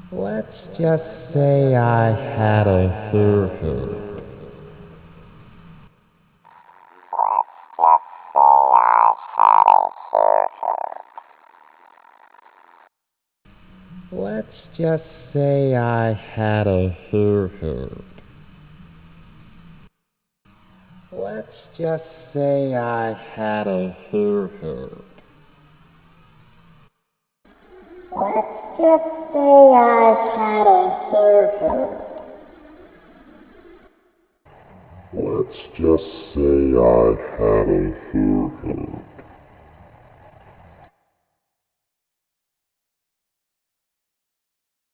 Let's just say I had a hoo-hoo. Let's just say I had a hoo-hoo. Let's just say I had a hoo-hoo. Let's just say I had a hoo-hoo. Let's just say I had a hoo-hoo.